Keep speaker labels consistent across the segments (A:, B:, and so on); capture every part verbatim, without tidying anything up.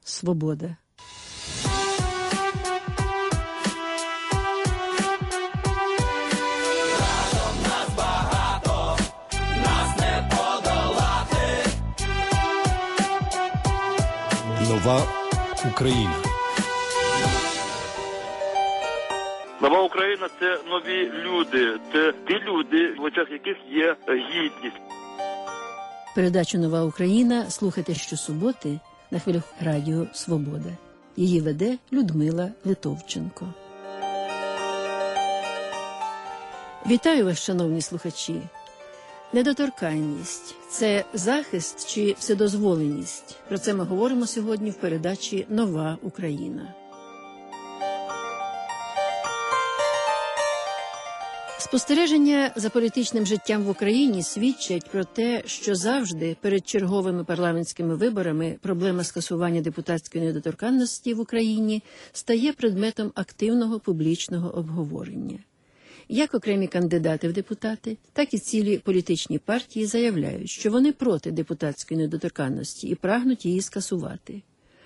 A: Свобода.
B: Нова Україна.
C: Нова Україна – це нові люди, це ті люди, в очах яких є гідність.
A: Передачу «Нова Україна» слухайте щосуботи на хвилях Радіо Свобода. Її веде Людмила Литовченко. Вітаю вас, шановні слухачі. Недоторканність – це захист чи вседозволеність? Про це ми говоримо сьогодні в передачі «Нова Україна». Спостереження за політичним життям в Україні свідчать про те, що завжди перед черговими парламентськими виборами проблема скасування депутатської недоторканності в Україні стає предметом активного публічного обговорення. Як окремі кандидати в депутати, так і цілі політичні партії заявляють, що вони проти депутатської недоторканності і прагнуть її скасувати.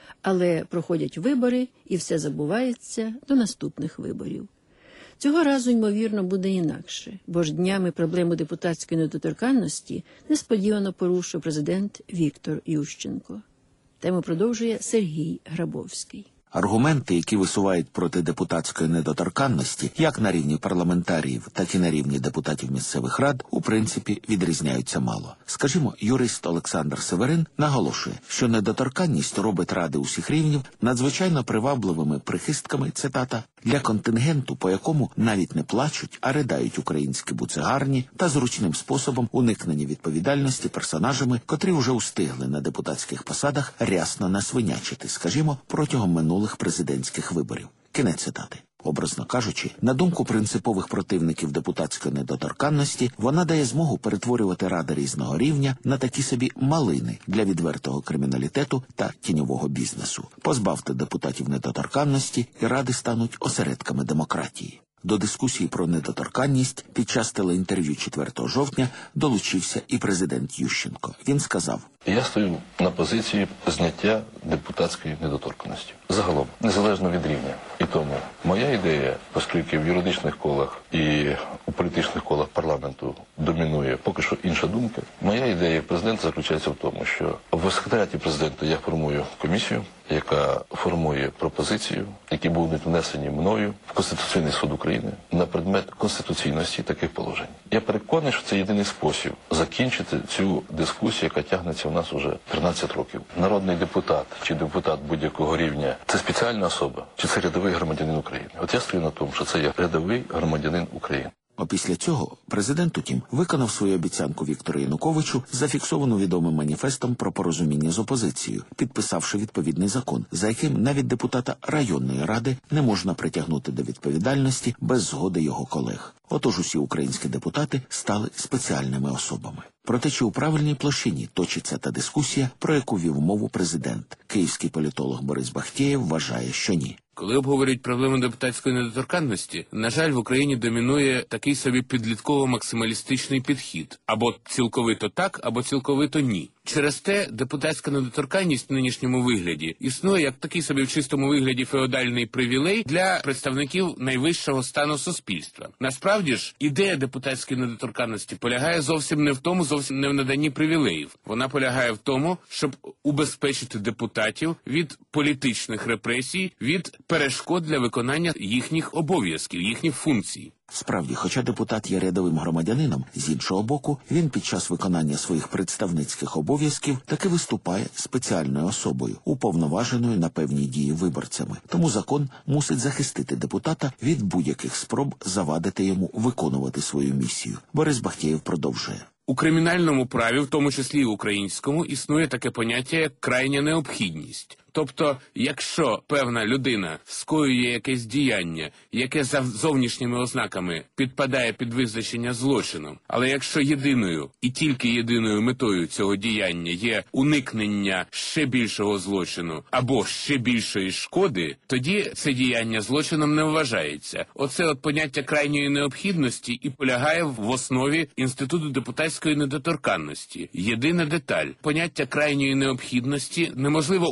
A: Але проходять вибори, і все забувається до наступних виборів. Цього разу, ймовірно, буде інакше, бо ж днями проблему депутатської недоторканності несподівано порушив президент Віктор Ющенко. Тему продовжує Сергій Грабовський.
D: Аргументи, які висувають проти депутатської недоторканності, як на рівні парламентаріїв, так і на рівні депутатів місцевих рад, у принципі, відрізняються мало. Скажімо, юрист Олександр Северин наголошує, що недоторканність робить ради усіх рівнів надзвичайно привабливими прихистками, цитата, для контингенту, по якому навіть не плачуть, а ридають українські буцегарні та зручним способом уникнення відповідальності персонажами, котрі вже устигли на депутатських посадах рясно насвинячити, скажімо, протягом минулих президентських виборів. Кінець цитати. Образно кажучи, на думку принципових противників депутатської недоторканності, вона дає змогу перетворювати ради різного рівня на такі собі малини для відвертого криміналітету та тіньового бізнесу. Позбавте депутатів недоторканності, і ради стануть осередками демократії. До дискусії про недоторканність під час телеінтерв'ю четвертого жовтня долучився і президент Ющенко. Він сказав:
E: «Я стою на позиції зняття депутатської недоторканності. Загалом, незалежно від рівня. І тому моя ідея, оскільки в юридичних колах і у політичних колах парламенту домінує поки що інша думка, моя ідея президента заключається в тому, що в секретаріаті президента я формую комісію, яка формує пропозицію, які будуть внесені мною в Конституційний суд України на предмет конституційності таких положень. Я переконаний, що це єдиний спосіб закінчити цю дискусію, яка тягнеться у нас уже тринадцять років. Народний депутат чи депутат будь-якого рівня – це спеціальна особа, чи це рядовий громадянин України? От я стою на тому, що це є рядовий громадянин України.
D: Опісля цього президент, утім, виконав свою обіцянку Віктору Януковичу, зафіксовану відомим маніфестом про порозуміння з опозицією, підписавши відповідний закон, за яким навіть депутата районної ради не можна притягнути до відповідальності без згоди його колег. Отож усі українські депутати стали спеціальними особами. Проте чи у правильній площині точиться та дискусія, про яку вів мову президент? Київський політолог Борис Бахтєєв вважає, що ні.
F: Коли обговорюють проблему депутатської недоторканності, на жаль, в Україні домінує такий собі підлітково-максималістичний підхід. Або цілковито так, або цілковито ні. Через те депутатська недоторканність в нинішньому вигляді існує як такий собі в чистому вигляді феодальний привілей для представників найвищого стану суспільства. Насправді ж, ідея депутатської недоторканності полягає зовсім не в тому, зовсім не в наданні привілеїв. Вона полягає в тому, щоб убезпечити депутатів від політичних репресій, від перешкод для виконання їхніх обов'язків, їхніх функцій.
D: Справді, хоча депутат є рядовим громадянином, з іншого боку, він під час виконання своїх представницьких обов'язків таки виступає спеціальною особою, уповноваженою на певні дії виборцями. Тому закон мусить захистити депутата від будь-яких спроб завадити йому виконувати свою місію. Борис Бахтєєв продовжує.
F: У кримінальному праві, в тому числі і українському, існує таке поняття, як крайня необхідність. Тобто, якщо певна людина скоює якесь діяння, яке за зовнішніми ознаками підпадає під визначення злочину, але якщо єдиною і тільки єдиною метою цього діяння є уникнення ще більшого злочину або ще більшої шкоди, тоді це діяння злочином не вважається. Оце от поняття крайньої необхідності і полягає в основі інституту депутатської недоторканності. Єдина деталь. Поняття крайньої необхідності неможливо уявити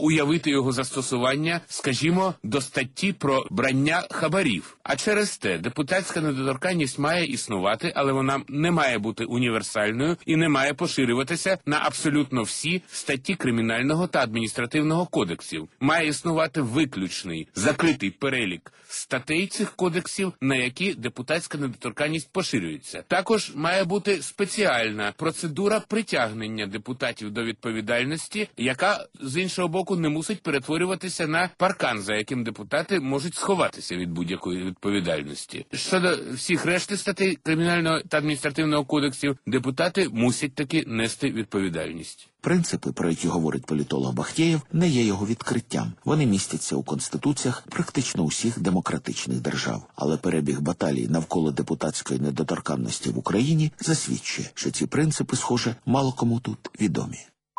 F: допустити його застосування, скажімо, до статті про брання хабарів. А через те депутатська недоторканність має існувати, але вона не має бути універсальною і не має поширюватися на абсолютно всі статті Кримінального та адміністративного кодексів. Має існувати виключний, закритий перелік статей цих кодексів, на які депутатська недоторканність поширюється. Також має бути спеціальна процедура притягнення депутатів до відповідальності, яка, з іншого боку, не мусить перетворюватися на паркан, за яким депутати можуть сховатися від будь-якої відповідальності. Щодо всіх решти статей Кримінального та адміністративного кодексів, депутати мусять таки нести відповідальність.
D: Принципи, про які говорить політолог Бахтєєв, не є його відкриттям. Вони містяться у конституціях практично усіх демократичних держав. Але перебіг баталій навколо депутатської недоторканності в Україні засвідчує, що ці принципи, схоже, мало кому тут відомі.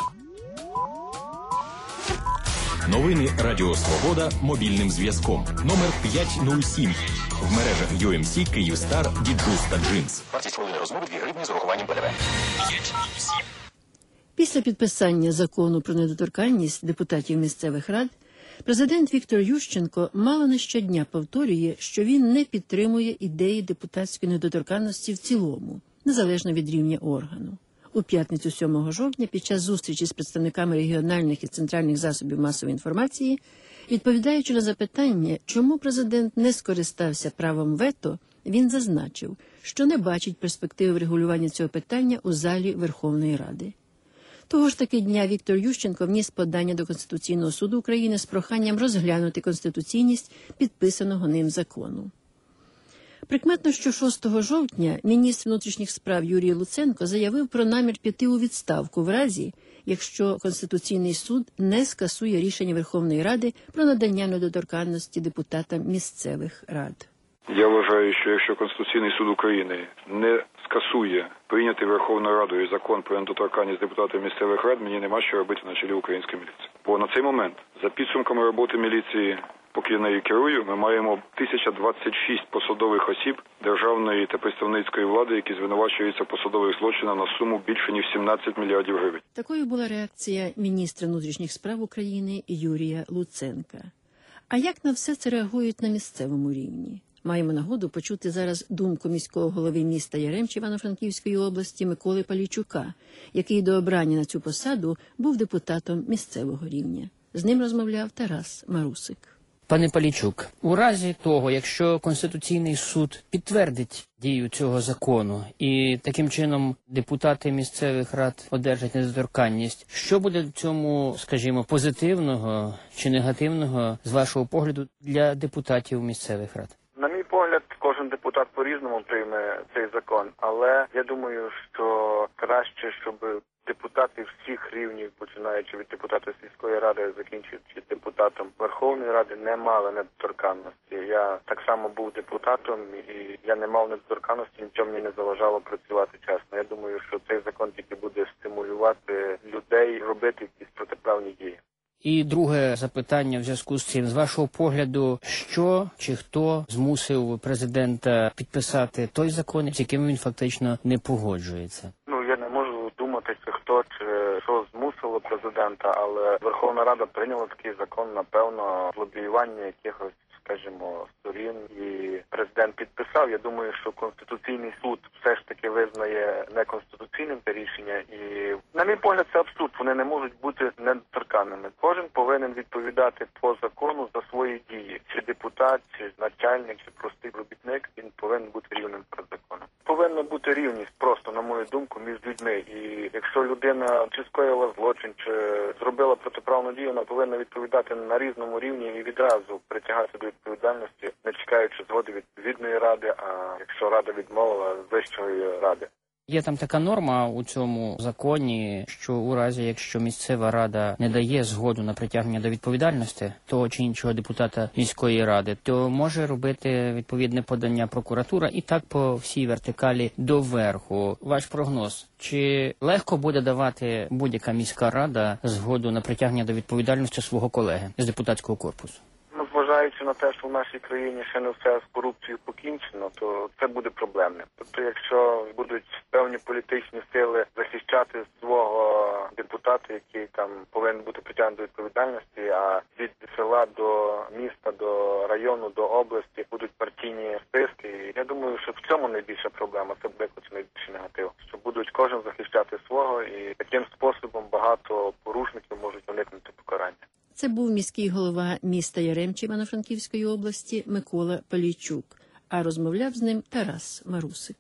B: Новини Радіо Свобода мобільним зв'язком. Номер п'ять нуль сім. В мережах ю ем сі, Київстар, Діджус та Джинс.
G: Вартість хвилини розмови дві гривні з урахуванням ПДВ.
B: п'ять нуль сім.
A: Після підписання закону про недоторканність депутатів місцевих рад, президент Віктор Ющенко мало не щодня повторює, що він не підтримує ідеї депутатської недоторканності в цілому, незалежно від рівня органу. У п'ятницю сьомого жовтня під час зустрічі з представниками регіональних і центральних засобів масової інформації, відповідаючи на запитання, чому президент не скористався правом вето, він зазначив, що не бачить перспективи врегулювання цього питання у залі Верховної Ради. Того ж таки дня Віктор Ющенко вніс подання до Конституційного суду України з проханням розглянути конституційність підписаного ним закону. Прикметно, що шостого жовтня міністр внутрішніх справ Юрій Луценко заявив про намір піти у відставку в разі, якщо Конституційний суд не скасує рішення Верховної Ради про надання недоторканності депутатам місцевих рад.
H: Я вважаю, що якщо Конституційний суд України не скасує прийнятий Верховною Радою закон про недоторканність депутатів місцевих рад, мені нема що робити на чолі української міліції. Бо на цей момент, за підсумками роботи міліції, поки я нею керую, ми маємо тисяча двадцять шість посадових осіб державної та представницької влади, які звинувачуються в посадових злочинах на суму більше ніж сімнадцять мільярдів гривень.
A: Такою була реакція міністра внутрішніх справ України Юрія Луценка. А як на все це реагують на місцевому рівні? Маємо нагоду почути зараз думку міського голови міста Яремчі Івано-Франківської області Миколи Палійчука, який до обрання на цю посаду був депутатом місцевого рівня. З ним розмовляв Тарас Марусик.
I: Пане Палійчук, у разі того, якщо Конституційний суд підтвердить дію цього закону і таким чином депутати місцевих рад одержать недоторканність, що буде в цьому, скажімо, позитивного чи негативного, з вашого погляду, для депутатів місцевих рад?
J: На мій погляд, кожен депутат по-різному прийме цей закон, але я думаю, що краще, щоб депутати всіх рівнів, починаючи від депутата сільської ради, закінчуючи депутатом Верховної Ради, не мали недоторканності. Я так само був депутатом, і я не мав недоторканності, нічого мені не заважало працювати чесно. Я думаю, що цей закон тільки буде стимулювати людей робити якісь протиправні дії.
I: І друге запитання в зв'язку з цим. З вашого погляду, що чи хто змусив президента підписати той закон, з яким він фактично не погоджується?
J: Ну, я не можу думати, чи хто, чи що змусило президента, але Верховна Рада прийняла такий закон, напевно, лобіювання якихось, скажімо, сторін, і президент підписав. Я думаю, що Конституційний суд все ж таки визнає неконституційним це рішення, і, на мій погляд, це абсурд. Вони не можуть бути недоторканними. Кожен повинен відповідати по закону за свої дії. Чи депутат, чи начальник, чи простий робітник, він повинен бути рівним перед законом. Повинна бути рівність просто, на мою думку, між людьми. І якщо людина чи скоїла злочин, чи зробила протиправну дію, вона повинна відповідати на різному рівні і відразу притягати до відповідальності, не чекаючи згоди відповідної ради, а якщо рада відмовила, вищої ради.
I: Є там така норма у цьому законі, що у разі, якщо місцева рада не дає згоду на притягнення до відповідальності того чи іншого депутата міської ради, то може робити відповідне подання прокуратура і так по всій вертикалі до верху. Ваш прогноз, чи легко буде давати будь-яка міська рада згоду на притягнення до відповідальності свого колеги з депутатського корпусу?
J: Ну, вважаю, зважаючи на те, що в нашій країні ще не все з корупцією покінчено, то це буде проблемним. Тобто, якщо будуть певні політичні сили захищати свого депутата, який там повинен бути притягнутий до відповідальності, а від села до міста, до району, до області будуть партійні списки. І я думаю, що в цьому найбільша проблема, це буде найбільший негатив, що будуть кожен захищати свого, і таким способом багато порушників можуть уникнути покарання.
A: Це був міський голова міста Яремче Івано-Франківської області Микола Полійчук, а розмовляв з ним Тарас Марусик.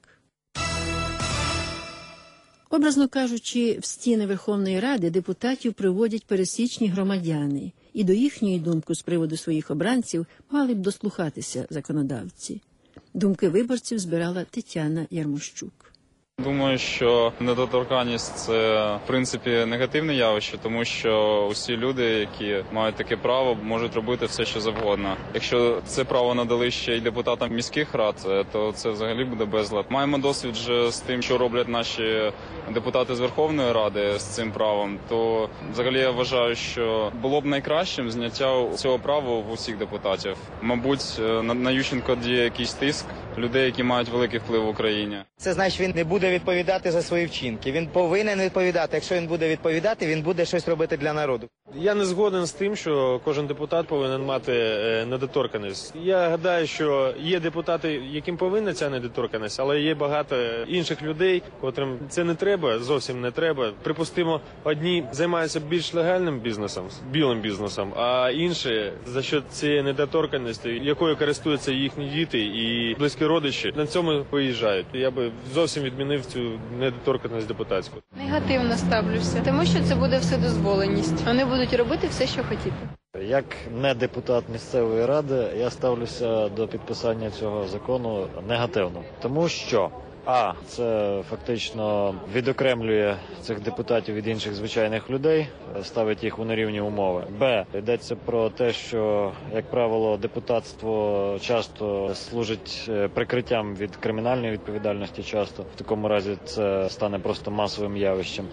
A: Образно кажучи, в стіни Верховної Ради депутатів приводять пересічні громадяни, і до їхньої думки з приводу своїх обранців мали б дослухатися законодавці. Думки виборців збирала Тетяна Ярмощук.
K: Думаю, що недоторканність – це, в принципі, негативне явище, тому що усі люди, які мають таке право, можуть робити все, що завгодно. Якщо це право надали ще й депутатам міських рад, то це взагалі буде безлад. Маємо досвід вже з тим, що роблять наші депутати з Верховної Ради з цим правом, то взагалі я вважаю, що було б найкращим зняття цього права в усіх депутатів. Мабуть, на Ющенко діє якийсь тиск людей, які мають великий вплив в Україні.
L: Це значить, він не буде відповідати за свої вчинки. Він повинен відповідати. Якщо він буде відповідати, він буде щось робити для народу.
M: Я не згоден з тим, що кожен депутат повинен мати недоторканність. Я гадаю, що є депутати, яким повинна ця недоторканність, але є багато інших людей, котрим це не треба, зовсім не треба. Припустимо, одні займаються більш легальним бізнесом, білим бізнесом, а інші за що цієї недоторканності, якою користуються їхні діти і близькі родичі, на цьому виїжджають. Я би зовсім відмінив цю недоторканність депутатську.
N: Негативно ставлюся, тому що це буде вседозволеність. Вони будуть робити все, що хотіти.
O: Як не депутат місцевої ради, я ставлюся до підписання цього закону негативно. Тому що А. Це фактично відокремлює цих депутатів від інших звичайних людей, ставить їх у нерівні умови. Б. Йдеться про те, що, як правило, депутатство часто служить прикриттям від кримінальної відповідальності часто. В такому разі це стане просто масовим явищем.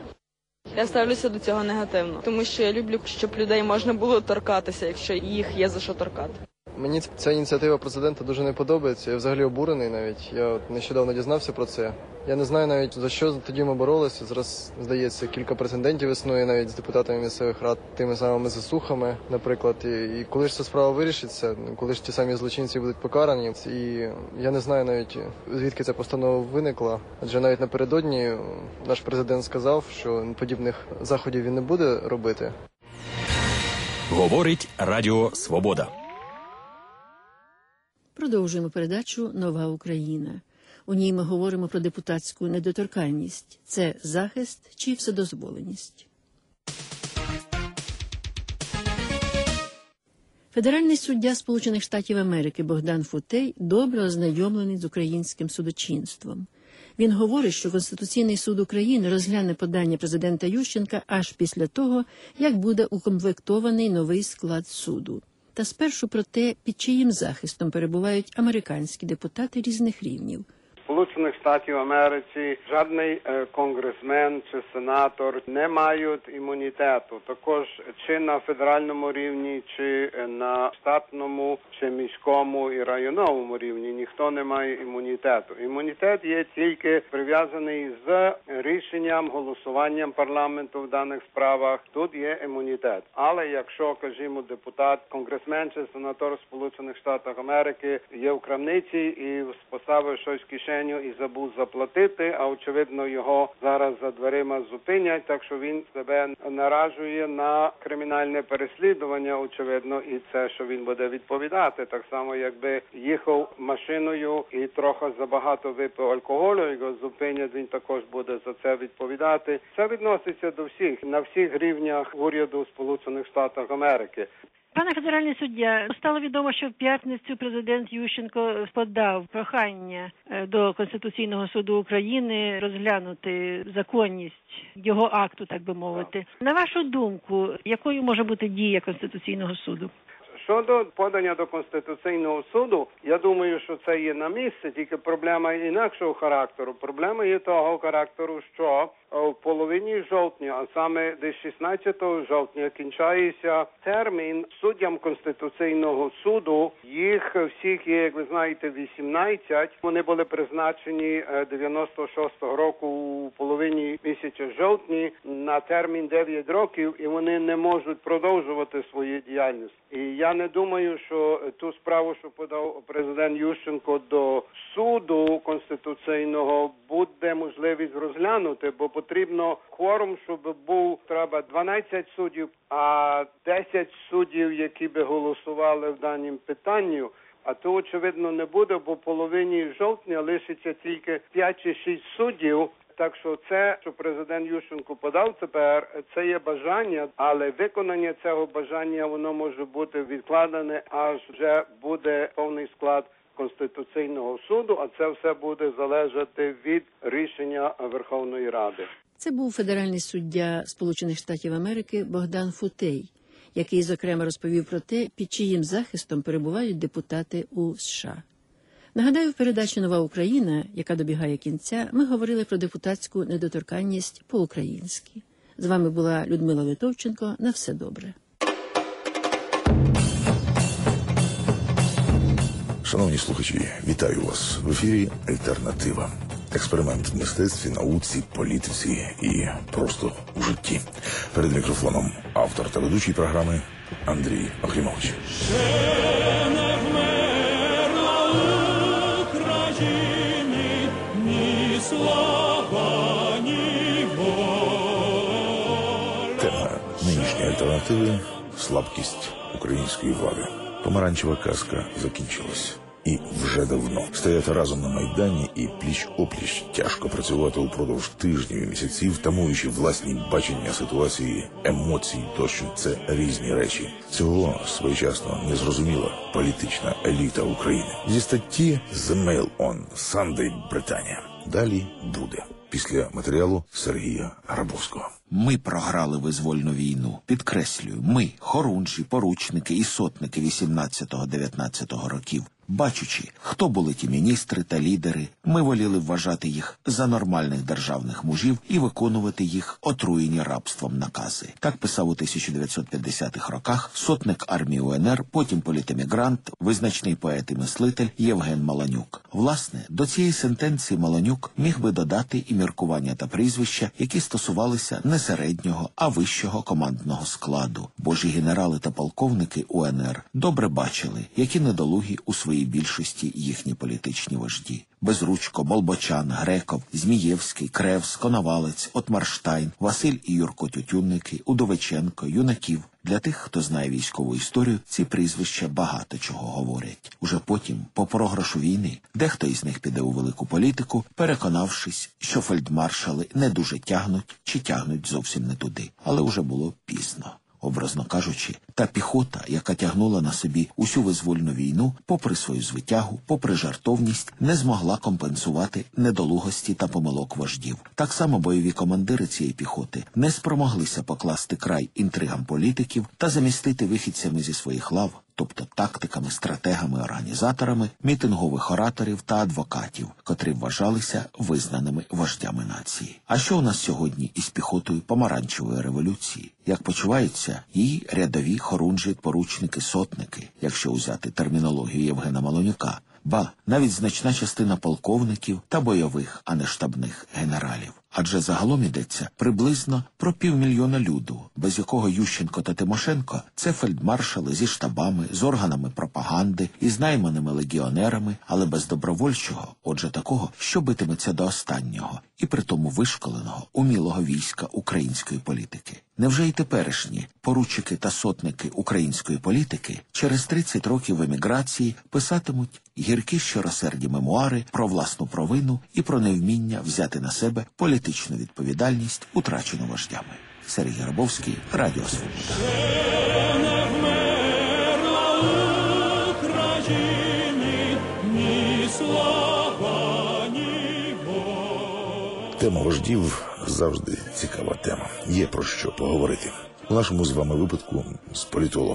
P: Я ставлюся до цього негативно, тому що я люблю, щоб людей можна було торкатися, якщо їх є за що торкати.
Q: Мені ця ініціатива президента дуже не подобається. Я взагалі обурений навіть. Я от нещодавно дізнався про це. Я не знаю навіть, за що тоді ми боролися. Зараз, здається, кілька прецедентів існує навіть з депутатами місцевих рад, тими самими засухами, наприклад. І, і коли ж ця справа вирішиться, коли ж ті самі злочинці будуть покарані. І я не знаю навіть, звідки ця постанова виникла. Адже навіть напередодні наш президент сказав, що подібних заходів він не буде робити.
B: Говорить Радіо Свобода.
A: Продовжуємо передачу «Нова Україна». У ній ми говоримо про депутатську недоторканність. Це захист чи вседозволеність. Федеральний суддя Сполучених Штатів Америки Богдан Футей добре ознайомлений з українським судочинством. Він говорить, що Конституційний суд України розгляне подання президента Ющенка аж після того, як буде укомплектований новий склад суду. Та спершу про те, під чиїм захистом перебувають американські депутати різних рівнів.
R: Сполучених Штатів Америки жодний е, конгресмен чи сенатор не мають імунітету. Також чи на федеральному рівні, чи на штатному, чи міському і районному рівні ніхто не має імунітету. Імунітет є тільки прив'язаний з рішенням, голосуванням парламенту в даних справах. Тут є імунітет. Але якщо, кажімо, депутат, конгресмен чи сенатор Сполучених Штатів Америки є в крамниці і поставив щось в кишені, і забув заплатити, а очевидно його зараз за дверима зупинять, так що він себе наражує на кримінальне переслідування, очевидно, і це, що він буде відповідати. Так само, якби їхав машиною і трохи забагато випив алкоголю, його зупинять, він також буде за це відповідати. Це відноситься до всіх, на всіх рівнях уряду Сполучених Штатів Америки.
S: Пане федеральний суддя, стало відомо, що в п'ятницю президент Ющенко подав прохання до Конституційного суду України розглянути законність його акту, так би мовити. На вашу думку, якою може бути дія Конституційного суду?
R: Щодо подання до Конституційного суду, я думаю, що це є на місці, тільки проблема інакшого характеру. Проблема є того характеру, що в половині жовтня, а саме десь шістнадцятого жовтня, кінчається термін суддям Конституційного суду. Їх всіх є, як ви знаєте, вісімнадцять. Вони були призначені дев'яносто шостого року у половині місяця жовтня на термін дев'ять років, і вони не можуть продовжувати свою діяльність. І я не думаю, що ту справу, що подав президент Ющенко до суду Конституційного, буде можливість розглянути, бо потрібно кворум, щоб був, треба дванадцять суддів, а десять суддів, які би голосували в даному питанні. А то, очевидно, не буде, бо в половині жовтня лишиться тільки п'ять чи шість суддів. Так що це, що президент Ющенко подав тепер, це є бажання, але виконання цього бажання, воно може бути відкладене, аж вже буде повний склад Конституційного суду, а це все буде залежати від рішення Верховної Ради.
A: Це був федеральний суддя Сполучених Штатів Америки Богдан Футей, який, зокрема, розповів про те, під чиїм захистом перебувають депутати у США. Нагадаю, в передачі «Нова Україна», яка добігає кінця, ми говорили про депутатську недоторканність по-українськи. З вами була Людмила Литовченко. На все добре.
T: Шановні слухачі, вітаю вас. В ефірі «Альтернатива». Експеримент в мистецтві, науці, політиці і просто у житті. Перед мікрофоном автор та ведучий програми Андрій Охрімович. Тема нинішньої альтернативи – слабкість української влади. Помаранчева казка закінчилась. І вже давно. Стояти разом на Майдані і пліч-опліч тяжко працювати упродовж тижнів і місяців, тамуючи власні бачення ситуації, емоцій тощо – це різні речі. Цього своєчасно не зрозуміла політична еліта України. Зі статті «The Mail on Sunday Британія». Далі буде. Після матеріалу Сергія Грабовського.
D: Ми програли визвольну війну. Підкреслюю, ми, хорунжі, поручники і сотники вісімнадцятого-дев'ятнадцятого років. Бачучи, хто були ті міністри та лідери, ми воліли вважати їх за нормальних державних мужів і виконувати їх отруєні рабством накази. Так писав у тисяча дев'ятсот п'ятдесятих роках сотник армії УНР, потім політемігрант, визначний поет і мислитель Євген Маланюк. Власне, до цієї сентенції Маланюк міг би додати і міркування та прізвища, які стосувалися не середнього, а вищого командного складу. Божі генерали та полковники УНР добре бачили, які недолугі у своїй більшості їхні політичні вожді. Безручко, Болбочан, Греков, Змієвський, Кревс, Коновалець, Отмарштайн, Василь і Юрко Тютюнники, Удовиченко, Юнаків. Для тих, хто знає військову історію, ці прізвища багато чого говорять. Уже потім, по програшу війни, дехто із них піде у велику політику, переконавшись, що фельдмаршали не дуже тягнуть чи тягнуть зовсім не туди. Але уже було пізно. Образно кажучи, та піхота, яка тягнула на собі усю визвольну війну, попри свою звитягу, попри жартовність, не змогла компенсувати недолугості та помилок вождів. Так само бойові командири цієї піхоти не спромоглися покласти край інтригам політиків та замістити вихідцями зі своїх лав, тобто тактиками, стратегами, організаторами, мітингових ораторів та адвокатів, котрі вважалися визнаними вождями нації. А що у нас сьогодні із піхотою помаранчевої революції? Як почуваються її рядові хорунжі, поручники, сотники, якщо взяти термінологію Євгена Маланюка? Ба, навіть значна частина полковників та бойових, а не штабних генералів. Адже загалом йдеться приблизно про півмільйона люду, без якого Ющенко та Тимошенко – це фельдмаршали зі штабами, з органами пропаганди і з найманими легіонерами, але без добровольчого, отже такого, що битиметься до останнього, і притому вишколеного, умілого війська української політики. Невже і теперішні поручики та сотники української політики через тридцять років в еміграції писатимуть гіркі щиросерді мемуари про власну провину і про невміння взяти на себе політичну відповідальність, утрачену вождями? Сергій Грабовський, Радіо Свобода.
T: Тема вождів завжди цікава тема. Є про що поговорити. У нашому з вами випадку з політологом.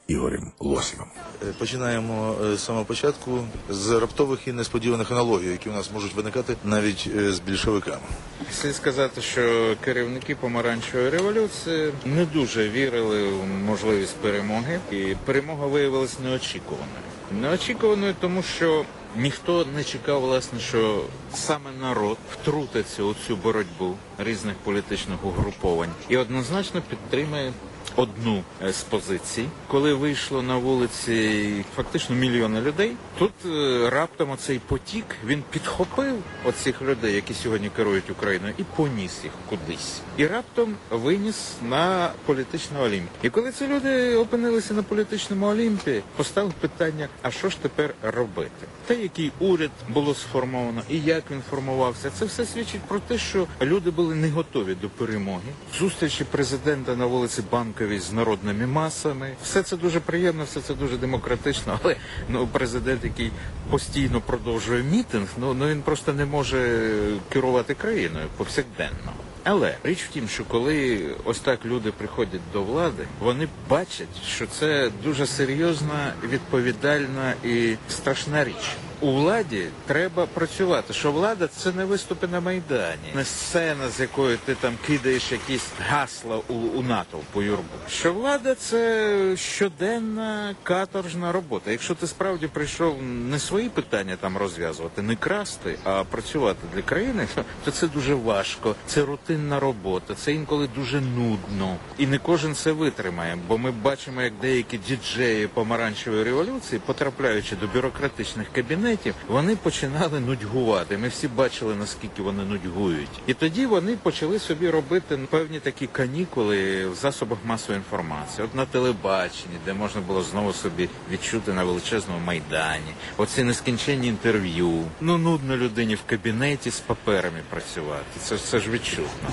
T: Ігорем Лосєвим.
U: Починаємо з самого початку, з раптових і несподіваних аналогій, які у нас можуть виникати навіть з більшовиками.
V: Слід сказати, що керівники помаранчевої революції не дуже вірили в можливість перемоги, і перемога виявилась неочікуваною. Неочікуваною, тому що ніхто не чекав, власне, що саме народ втрутиться у цю боротьбу різних політичних угруповань і однозначно підтримає одну з позицій. Коли вийшло на вулиці фактично мільйони людей, тут е, раптом оцей потік, він підхопив оцих людей, які сьогодні керують Україною, і поніс їх кудись. І раптом виніс на політичний олімп. І коли ці люди опинилися на політичному олімпі, постало питання, а що ж тепер робити? Те, який уряд було сформовано і як він формувався, це все свідчить про те, що люди були не готові до перемоги. Зустрічі президента на вулиці Банковій з народними масами. Все це дуже приємно, все це дуже демократично, але ну, президент, який постійно продовжує мітинг, ну, ну він просто не може керувати країною повсякденно. Але річ в тім, що коли ось так люди приходять до влади, вони бачать, що це дуже серйозна, відповідальна і страшна річ. У владі треба працювати, що влада – це не виступи на Майдані, не сцена, з якою ти там кидаєш якісь гасла у, у натовпу юрбу. Що влада – це щоденна каторжна робота. Якщо ти справді прийшов не свої питання там розв'язувати, не красти, а працювати для країни, то це дуже важко, це рутинна робота, це інколи дуже нудно. І не кожен це витримає, бо ми бачимо, як деякі діджеї помаранчевої революції, потрапляючи до бюрократичних кабінетів, вони починали нудьгувати. Ми всі бачили, наскільки вони нудьгують. І тоді вони почали собі робити певні такі канікули в засобах масової інформації. От на телебаченні, де можна було знову собі відчути на величезному Майдані. Оці нескінченні інтерв'ю. Ну, нудно людині в кабінеті з паперами працювати. Це все ж відчутно.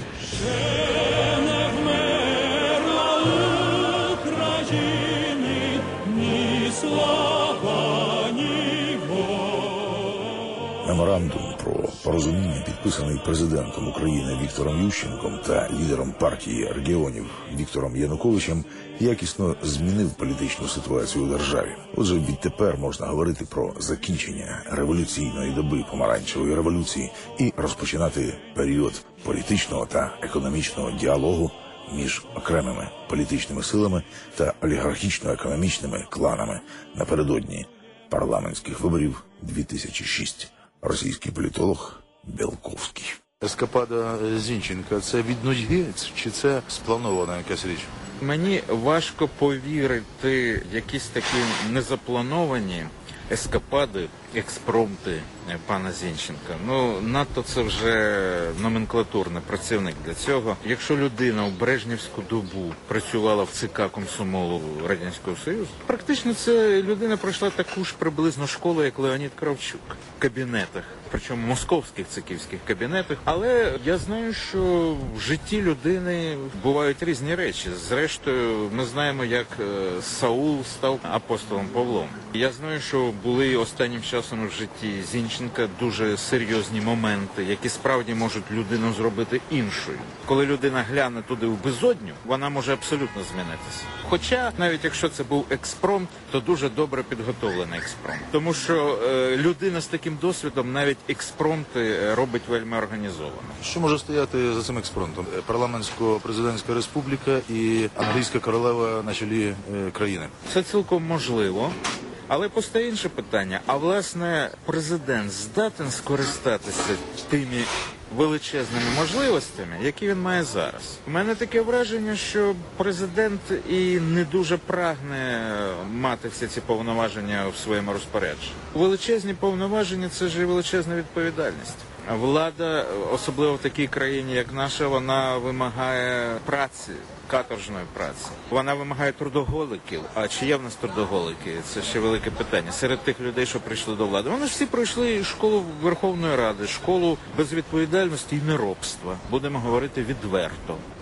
T: Меморандум про порозуміння, підписаний президентом України Віктором Ющенком та лідером партії регіонів Віктором Януковичем, якісно змінив політичну ситуацію у державі. Отже, відтепер можна говорити про закінчення революційної доби помаранчевої революції і розпочинати період політичного та економічного діалогу між окремими політичними силами та олігархічно-економічними кланами напередодні парламентських виборів дві тисячі шостого. Російський політолог Белковський.
U: Ескапада Зінченка – це від нудьги, чи це спланована якась річ?
V: Мені важко повірити в якісь такі незаплановані ескапади, експромти пана Зінченка. Ну, надто це вже номенклатурний працівник для цього. Якщо людина в Брежнівську добу працювала в ЦК комсомолу Радянського Союзу, практично ця людина пройшла таку ж приблизно школу, як Леонід Кравчук в кабінетах, причому московських циківських кабінетах. Але я знаю, що в житті людини бувають різні речі. Зрештою, ми знаємо, як Саул став апостолом Павлом. Я знаю, що були останнім часом в житті Зінченка дуже серйозні моменти, які справді можуть людину зробити іншою. Коли людина гляне туди в безодню, вона може абсолютно змінитися. Хоча, навіть якщо це був експромт, то дуже добре підготовлений експромт. Тому що е, людина з таким досвідом навіть експромти робить вельми організовано.
U: Що може стояти за цим експромтом? Парламентсько-президентська республіка і англійська королева на чолі е, країни.
V: Це цілком можливо. Але постає інше питання. А, власне, президент здатен скористатися тими величезними можливостями, які він має зараз? У мене таке враження, що президент і не дуже прагне мати всі ці повноваження в своєму розпорядженні. Величезні повноваження – це ж і величезна відповідальність. Влада, особливо в такій країні, як наша, вона вимагає праці, каторжної праці. Вона вимагає трудоголиків. А чи є в нас трудоголики? Це ще велике питання. Серед тих людей, що прийшли до влади. Вони ж всі пройшли школу Верховної Ради, школу безвідповідальності і неробства. Будемо говорити відверто.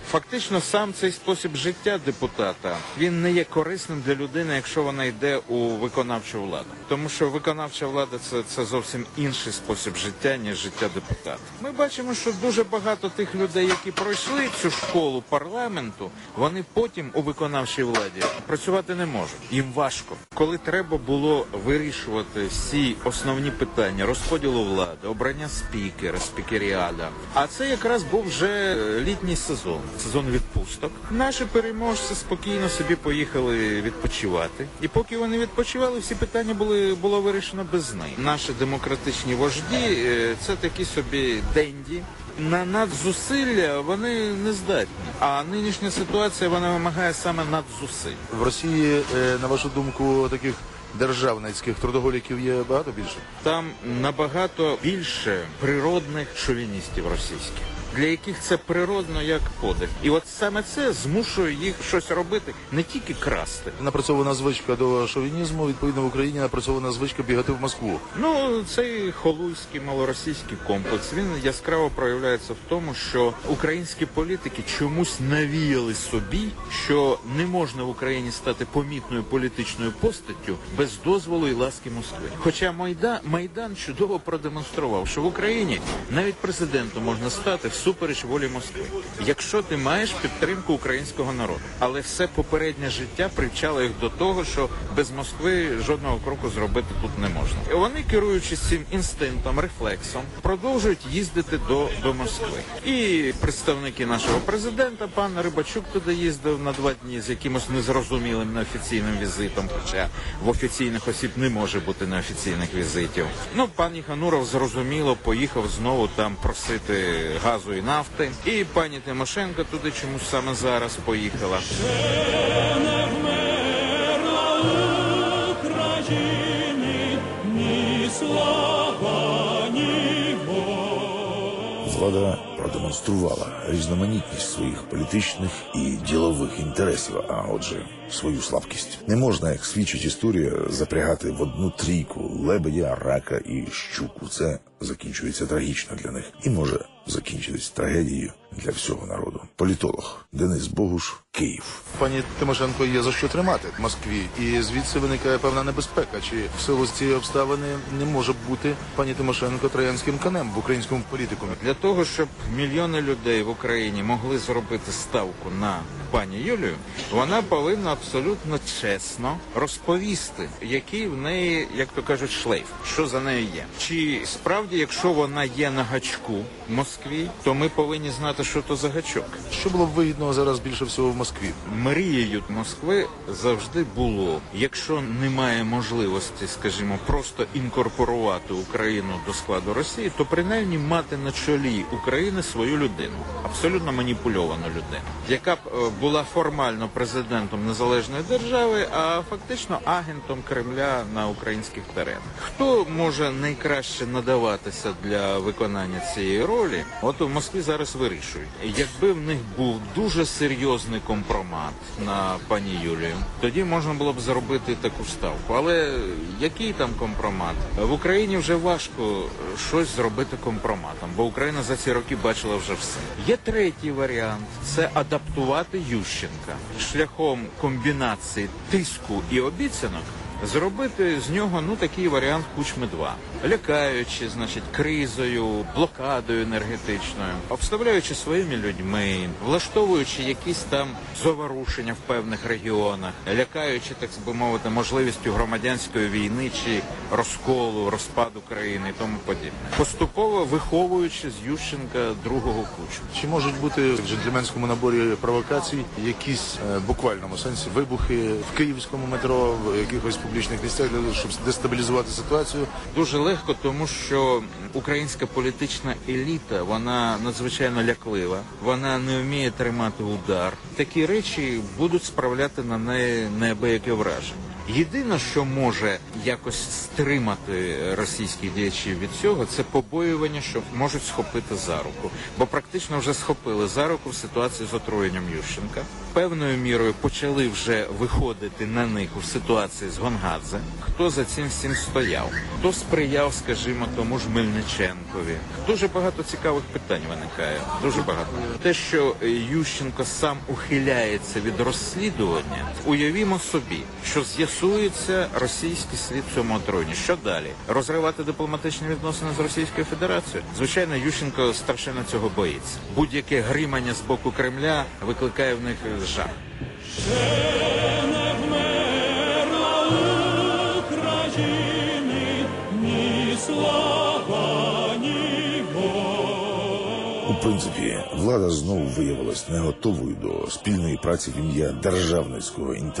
V: Фактично, сам цей спосіб життя депутата, він не є корисним для людини, якщо вона йде у виконавчу владу. Тому що виконавча влада це, це зовсім інший спосіб життя, ніж життя депутата. Ми бачимо, що дуже багато тих людей, які пройшли цю школу парламенту, вони потім у виконавчій владі працювати не можуть. Їм важко. Коли треба було вирішувати всі основні питання розподілу влади, обрання спікера, спікеріада, а це якраз був вже літній сезон, сезон відпусток. Наші переможці спокійно собі поїхали відпочивати. І поки вони відпочивали, всі питання були, було вирішено без них. Наші демократичні вожді – це такі собі денді. На надзусилля вони не здатні. А нинішня ситуація, вона вимагає саме надзусиль.
U: В Росії, на вашу думку, таких державницьких трудоголіків є багато більше?
V: Там набагато більше природних шовіністів російських, для яких це природно як подих. І от саме це змушує їх щось робити, не тільки красти.
U: Напрацьована звичка до шовінізму, відповідно в Україні напрацьована звичка бігати в Москву.
V: Ну, цей холуйський, малоросійський комплекс, він яскраво проявляється в тому, що українські політики чомусь навіяли собі, що не можна в Україні стати помітною політичною постаттю без дозволу і ласки Москви. Хоча Майдан, Майдан чудово продемонстрував, що в Україні навіть президентом можна стати всупереч волі Москви, якщо ти маєш підтримку українського народу. Але все попереднє життя привчало їх до того, що без Москви жодного кроку зробити тут не можна. І вони, керуючись цим інстинктом, рефлексом, продовжують їздити до, до Москви. І представники нашого президента, пан Рибачук, туди їздив на два дні з якимось незрозумілим неофіційним візитом, хоча в офіційних осіб не може бути неофіційних візитів. Ну, пан Єхануров, зрозуміло, поїхав знову там просити газу і нафти. І пані Тимошенко туди чомусь саме зараз поїхала.
T: Влада продемонструвала різноманітність своїх політичних і ділових інтересів, а отже, свою слабкість. Не можна, як свідчить історія, запрягати в одну трійку лебедя, рака і щуку. Це закінчується трагічно для них і може закінчитись трагедією для всього народу. Політолог Денис Богуш, Київ.
U: Пані Тимошенко є за що тримати в Москві, і звідси виникає певна небезпека. Чи в силу цієї обставини не може бути пані Тимошенко троянським конем в українському політикумі?
V: Для того, щоб мільйони людей в Україні могли зробити ставку на пані Юлію, вона повинна абсолютно чесно розповісти, який в неї, як то кажуть, шлейф, що за нею є. Чи справді, якщо вона є на гачку в Москві, то ми повинні знати, що то за гачок.
U: Що було б вигідно зараз більше всього в Москві?
V: Мрією Москви завжди було, якщо немає можливості, скажімо, просто інкорпорувати Україну до складу Росії, то принаймні мати на чолі України свою людину, абсолютно маніпульовану людину, яка б була формально президентом незалежної держави, а фактично агентом Кремля на українських теренах. Хто може найкраще надаватися для виконання цієї ролі? От у Москві зараз вирішують. Якби в них був дуже серйозний компромат на пані Юлію, тоді можна було б зробити таку ставку. Але який там компромат? В Україні вже важко щось зробити компроматом, бо Україна за ці роки бачила вже все. Є третій варіант – це адаптувати Ющенка шляхом комбінації тиску і обіцянок, зробити з нього, ну, такий варіант Кучми два. Лякаючи, значить, кризою, блокадою енергетичною, обставляючи своїми людьми, влаштовуючи якісь там заворушення в певних регіонах, лякаючи, так би мовити, можливістю громадянської війни чи розколу, розпаду країни і тому подібне. Поступово виховуючи з Ющенка другого Кучму.
U: Чи можуть бути в джентльменському наборі провокацій якісь е, буквальному сенсі вибухи в київському метро, в якихось публічних місцях, для того, щоб дестабілізувати ситуацію?
V: Дуже легко, тому що українська політична еліта, вона надзвичайно ляклива, вона не вміє тримати удар. Такі речі будуть справляти на неї неабияке враження. Єдине, що може якось стримати російських діячів від цього, це побоювання, що можуть схопити за руку. Бо практично вже схопили за руку в ситуації з отруєнням Ющенка. Певною мірою почали вже виходити на них у ситуації з Гонгадзе. Хто за цим всім стояв? Хто сприяв, скажімо, тому ж Мельниченкові? Дуже багато цікавих питань виникає. Дуже багато. Те, що Ющенко сам ухиляється від розслідування, уявімо собі, що з'ясується російський слід в цьому отруєнні. Що далі? Розривати дипломатичні відносини з Російською Федерацією? Звичайно, Ющенко страшенно цього боїться. Будь-яке гримання з боку Кремля викликає в них жах.
T: У принципі, влада знову виявилась не готовою до спільної праці в ім'я державницького інтересу.